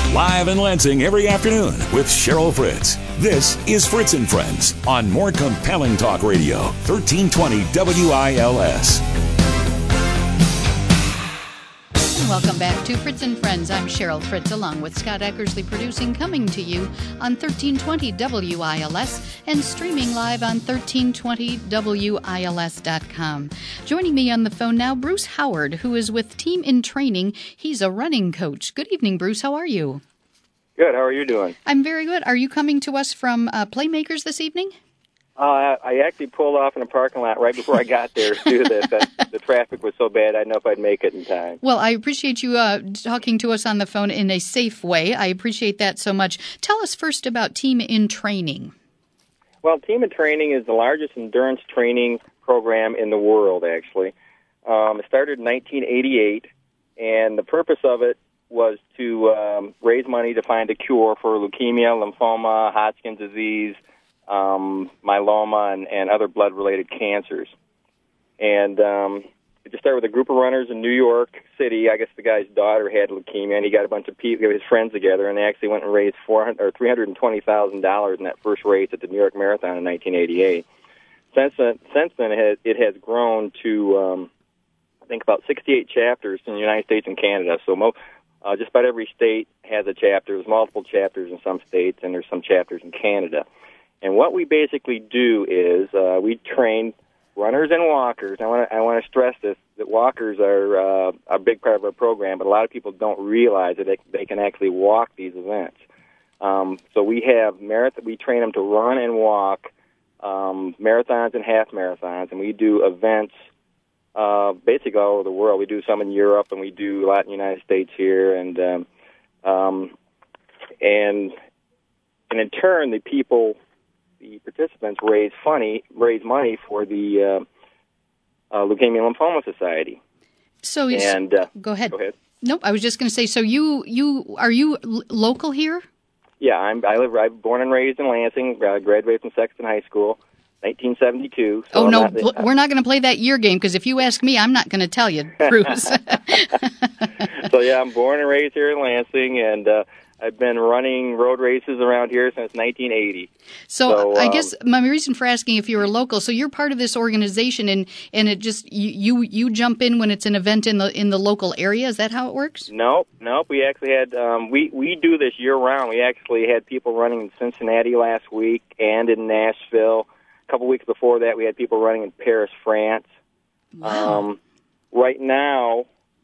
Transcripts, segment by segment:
Live in Lansing every afternoon with Cheryl Fritz. This is Fritz and Friends on More Compelling Talk Radio, 1320 WILS. Welcome back to Fritz and Friends. I'm Cheryl Fritz, along with Scott Eckersley producing, coming to you on 1320 WILS and streaming live on 1320WILS.com. Joining me on the phone now, Bruce Howard, who is with Team in Training. He's a running coach. Good evening, Bruce. How are you? Good. How are you doing? I'm very good. Are you coming to us from Playmakers this evening? I actually pulled off in a parking lot right before I got there to do this. The traffic was so bad, I didn't know if I'd make it in time. Well, I appreciate you talking to us on the phone in a safe way. I appreciate that so much. Tell us first about Team in Training. Well, Team in Training is the largest endurance training program in the world, actually. It started in 1988, and the purpose of it was to raise money to find a cure for leukemia, lymphoma, Hodgkin's disease, myeloma, and other blood-related cancers. And it just started with a group of runners in New York City. I guess the guy's daughter had leukemia, and he got a bunch of people, his friends together, and they actually went and raised $320,000 in that first race at the New York Marathon in 1988. Since then it has grown to, I think, about 68 chapters in the United States and Canada. So just about every state has a chapter. There's multiple chapters in some states, and there's some chapters in Canada. And what we basically do is we train runners and walkers. I want to stress this, that walkers are a big part of our program, but a lot of people don't realize that they can actually walk these events. So we have we train them to run and walk marathons and half marathons, and we do events basically all over the world. We do some in Europe, and we do a lot in the United States here, and in turn, the participants raise money for the Leukemia and Lymphoma Society. So, go ahead. Go ahead. Nope, I was just going to say. So, are you local here? Yeah, I'm born and raised in Lansing. Graduated from Sexton High School, 1972. So we're not going to play that year game, because if you ask me, I'm not going to tell you, Bruce. So yeah, I'm born and raised here in Lansing, and I've been running road races around here since 1980. So I guess my reason for asking if you were local, so you're part of this organization, and it just you jump in when it's an event in the local area. Is that how it works? Nope. We actually had we do this year round. We actually had people running in Cincinnati last week and in Nashville. A couple weeks before that, we had people running in Paris, France. Wow. Right now,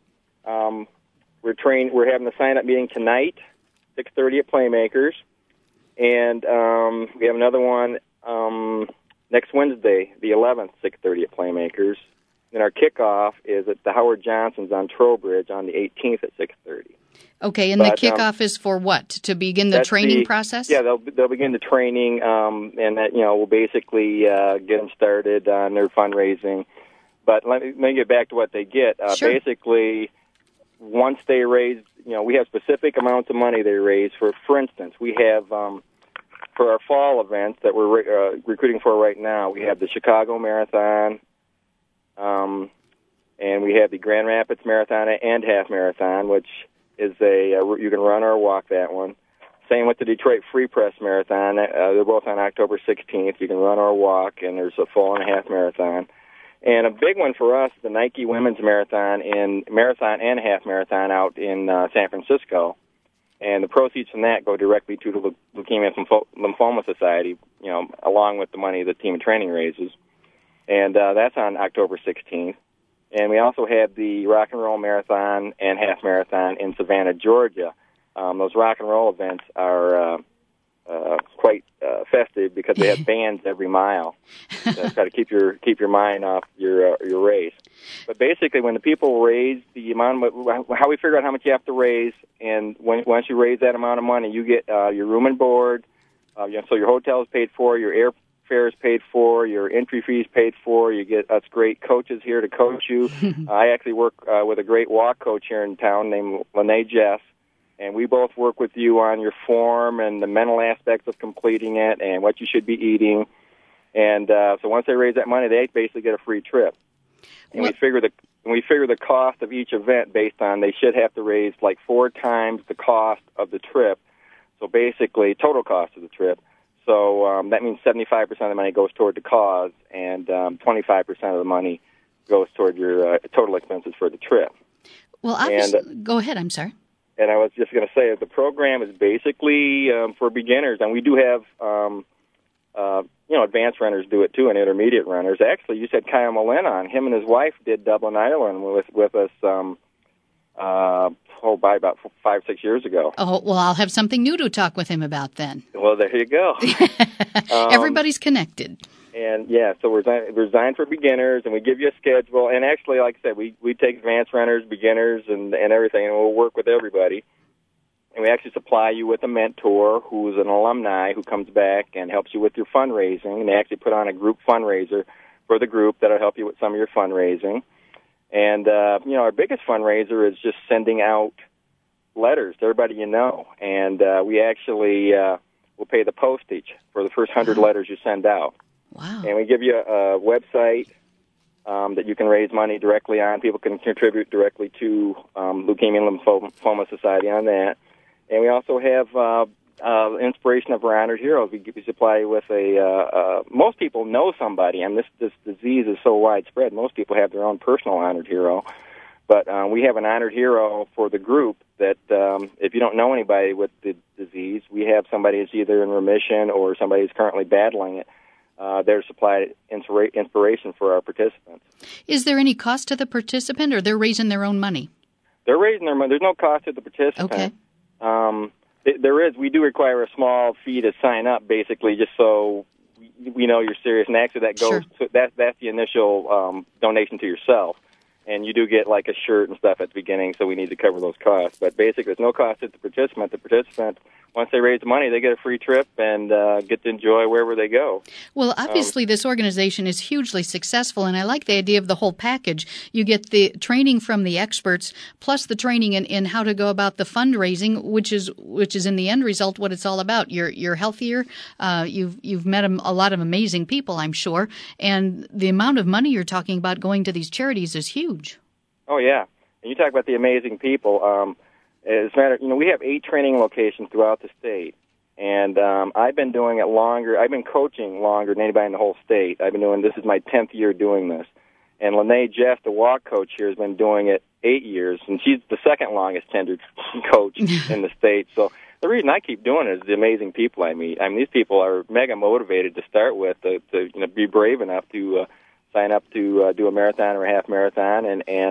we're having a sign-up meeting tonight, 6:30 at Playmakers, and we have another one next Wednesday, the 11th, 6:30 at Playmakers. And our kickoff is at the Howard Johnson's on Trowbridge on the 18th at 6:30. Okay, and the kickoff is for what? To begin the training process? Yeah, they'll begin the training, and that we'll basically get them started on their fundraising. But let me get back to what they get. Sure. Basically, once they raise, we have specific amounts of money they raise. For instance, we have for our fall events that we're recruiting for right now, we have the Chicago Marathon, and we have the Grand Rapids Marathon and Half Marathon, which is you can run or walk that one. Same with the Detroit Free Press Marathon. They're both on October 16th. You can run or walk, and there's a full and a half marathon. And a big one for us, the Nike Women's Marathon and half marathon out in San Francisco. And the proceeds from that go directly to the Leukemia and Lymphoma Society, along with the money the Team in Training raises. And that's on October 16th. And we also have the Rock and Roll Marathon and Half Marathon in Savannah, Georgia. Those rock and roll events are quite festive because they have bands every mile. So try to keep your mind off your race. But basically, when the people raise the amount of how we figure out how much you have to raise, and once you raise that amount of money, you get your room and board. So your hotel is paid for, your airfare is paid for, your entry fee is paid for. You get us great coaches here to coach you. I actually work with a great walk coach here in town named Lene Jess. And we both work with you on your form and the mental aspects of completing it and what you should be eating. And so once they raise that money, they basically get a free trip. And we figure and we figure the cost of each event based on they should have to raise like 4 times the cost of the trip. So basically, total cost of the trip. So that means 75% of the money goes toward the cause, and 25% of the money goes toward your total expenses for the trip. Well, obviously, go ahead. I'm sorry. And I was just going to say, the program is basically for beginners, and we do have, advanced runners do it too, and intermediate runners. Actually, you said Kyle Mullen on. Him and his wife did Dublin, Ireland with us by about 5-6 years ago. Oh, well, I'll have something new to talk with him about then. Well, there you go. Everybody's connected. And, yeah, so we're designed for beginners, and we give you a schedule. And actually, like I said, we take advanced runners, beginners, and everything, and we'll work with everybody. And we actually supply you with a mentor who's an alumni who comes back and helps you with your fundraising. And they actually put on a group fundraiser for the group that'll help you with some of your fundraising. And, our biggest fundraiser is just sending out letters to everybody you know. And we actually will pay the postage for the first 100 letters you send out. Wow. And we give you a website that you can raise money directly on. People can contribute directly to Leukemia and Lymphoma Society on that. And we also have inspiration of our honored heroes. We supply you with most people know somebody, and this disease is so widespread, most people have their own personal honored hero. But we have an honored hero for the group that if you don't know anybody with the disease, we have somebody who's either in remission or somebody who's currently battling it. They're supplied inspiration for our participants. Is there any cost to the participant, or they're raising their own money? They're raising their money. There's no cost to the participant. Okay. There is. We do require a small fee to sign up, basically, just so we know you're serious. And actually, that goes to, that's the initial donation to yourself. And you do get like a shirt and stuff at the beginning, so we need to cover those costs. But basically, there's no cost to the participant. The participant, once they raise the money, they get a free trip and get to enjoy wherever they go. Well, obviously, this organization is hugely successful, and I like the idea of the whole package. You get the training from the experts, plus the training in how to go about the fundraising, which is in the end result what it's all about. You're healthier. You've met a lot of amazing people, I'm sure, and the amount of money you're talking about going to these charities is huge. Oh, yeah. And you talk about the amazing people. As a matter, we have 8 training locations throughout the state, and I've been doing it longer. I've been coaching longer than anybody in the whole state. This is my 10th year doing this. And Lene Jeff, the walk coach here, has been doing it 8 years, and she's the second longest tenured coach in the state. So the reason I keep doing it is the amazing people I meet. These people are mega motivated to start with, to be brave enough to sign up to do a marathon or a half marathon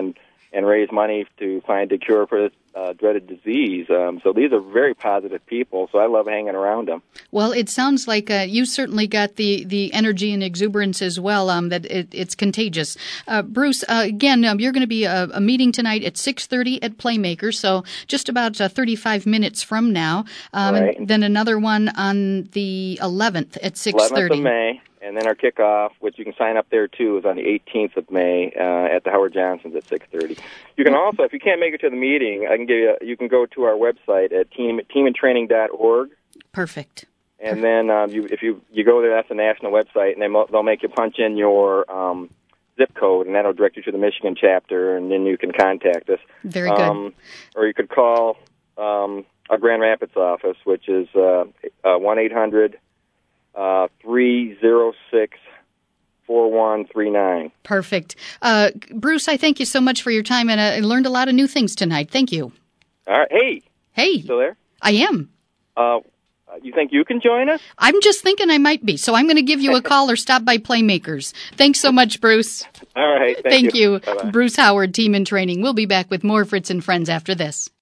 and raise money to find a cure for this dreaded disease. So these are very positive people, so I love hanging around them. Well, it sounds like you certainly got the energy and exuberance as well, that it's contagious. Bruce, again, you're going to be a meeting tonight at 6:30 at Playmakers, so just about 35 minutes from now. Right. And then another one on the 11th at 6:30. 11th of May. And then our kickoff, which you can sign up there too, is on the 18th of May at the Howard Johnson's at 6:30. You can also, if you can't make it to the meeting, I can give you. You can go to our website at teamandtraining.org. Perfect. And then if you go there, that's the national website, and they'll make you punch in your zip code, and that'll direct you to the Michigan chapter, and then you can contact us. Very good. Or you could call our Grand Rapids office, which is 1-800. 306-4139. Perfect. Bruce, I thank you so much for your time, and I learned a lot of new things tonight. Thank you. All right. Hey. Hey. Still there? I am. You think you can join us? I'm just thinking I might be, so I'm going to give you a call or stop by Playmakers. Thanks so much, Bruce. All right. Thank you. Bye-bye. Bruce Howard, Team in Training. We'll be back with more Fritz and Friends after this.